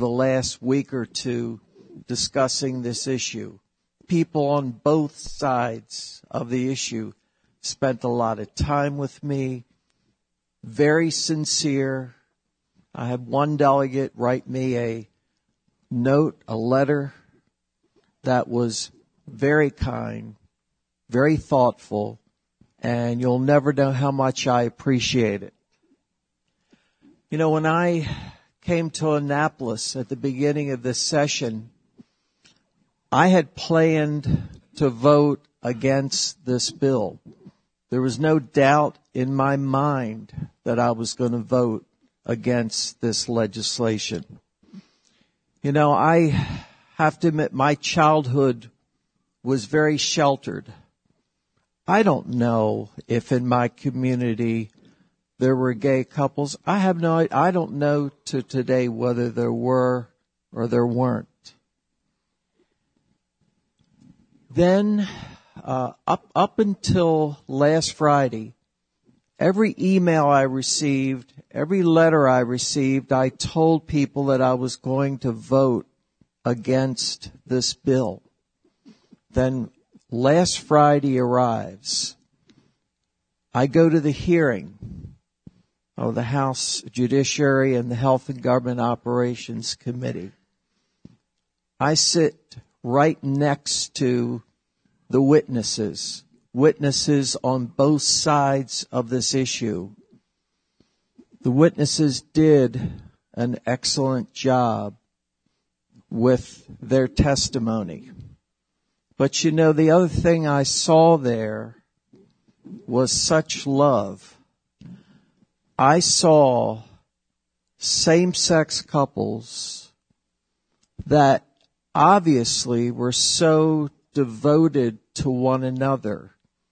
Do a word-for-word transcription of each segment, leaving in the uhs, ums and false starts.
the last week or two discussing this issue. People on both sides of the issue spent a lot of time with me, very sincere. I had one delegate write me a note, a letter that was very kind, very thoughtful, and you'll never know how much I appreciate it. You know, when I came to Annapolis at the beginning of this session, I had planned to vote against this bill. There was no doubt in my mind that I was going to vote against this legislation. You know, I have to admit my childhood was very sheltered. I don't know if in my community there were gay couples. I have no, I don't know to today whether there were or there weren't. Then, uh, up, up until last Friday, every email I received, every letter I received, I told people that I was going to vote against this bill. Then last Friday arrives. I go to the hearing of the House Judiciary and the Health and Government Operations Committee. I sit right next to the witnesses, witnesses on both sides of this issue. The witnesses did an excellent job with their testimony. But you know, the other thing I saw there was such love. I saw same-sex couples that obviously were so devoted to one another.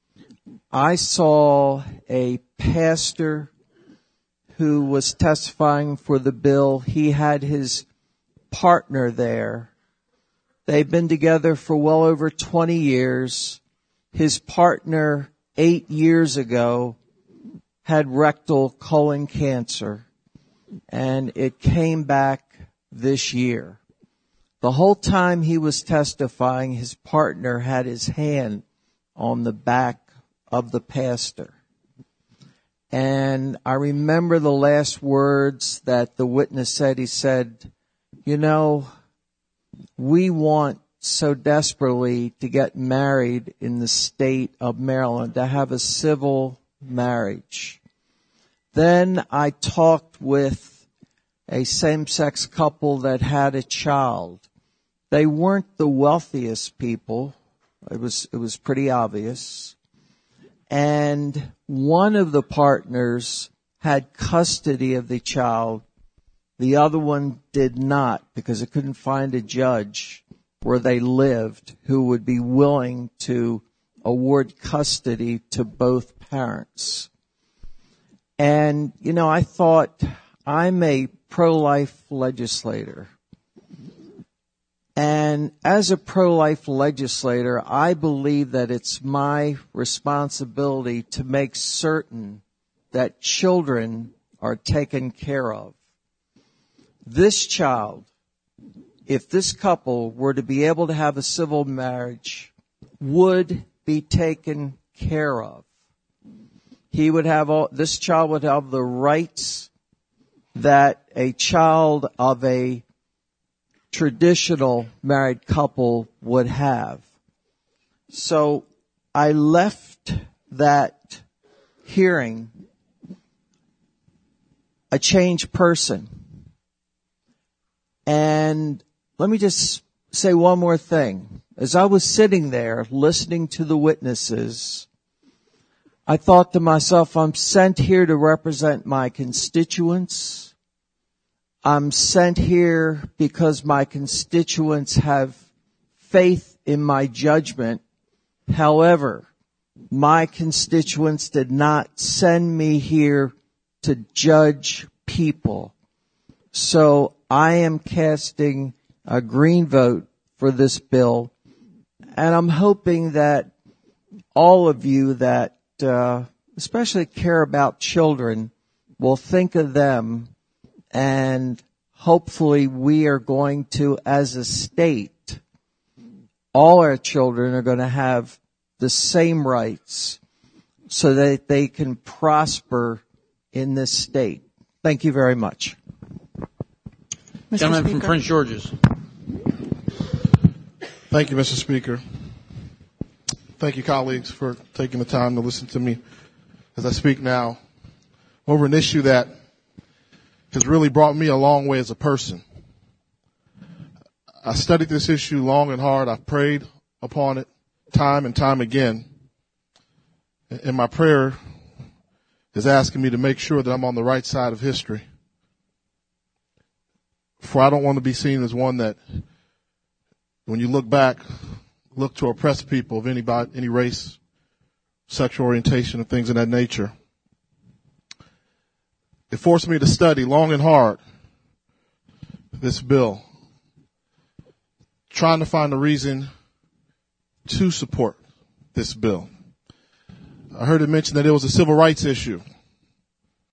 I saw a pastor who was testifying for the bill. He had his partner there. They've been together for well over twenty years. His partner, eight years ago, had rectal colon cancer, and it came back this year. The whole time he was testifying, his partner had his hand on the back of the pastor. And I remember the last words that the witness said. He said, you know, we want so desperately to get married in the state of Maryland, to have a civil marriage. Then I talked with a same-sex couple that had a child. They weren't the wealthiest people. It was, it was pretty obvious. And one of the partners had custody of the child. The other one did not, because it couldn't find a judge where they lived who would be willing to award custody to both parents. And, you know, I thought, I'm a pro-life legislator. And as a pro-life legislator, I believe that it's my responsibility to make certain that children are taken care of. This child, if this couple were to be able to have a civil marriage, would be taken care of. He would have all, this child would have the rights that a child of a traditional married couple would have. So I left that hearing a changed person. And let me just say one more thing. As I was sitting there listening to the witnesses, I thought to myself, I'm sent here to represent my constituents. I'm sent here because my constituents have faith in my judgment. However, my constituents did not send me here to judge people. So I am casting a green vote for this bill, and I'm hoping that all of you that uh, especially care about children will think of them and hopefully we are going to, as a state, all our children are going to have the same rights so that they can prosper in this state. Thank you very much. Mister Gentleman Speaker. From Prince George's. Thank you, Mister Speaker. Thank you, colleagues, for taking the time to listen to me as I speak now over an issue that has really brought me a long way as a person. I studied this issue long and hard. I've prayed upon it time and time again. And my prayer is asking me to make sure that I'm on the right side of history. For I don't want to be seen as one that, when you look back, look to oppress people of any, any race, sexual orientation, and things of that nature. It forced me to study long and hard this bill, trying to find a reason to support this bill. I heard it mentioned that it was a civil rights issue.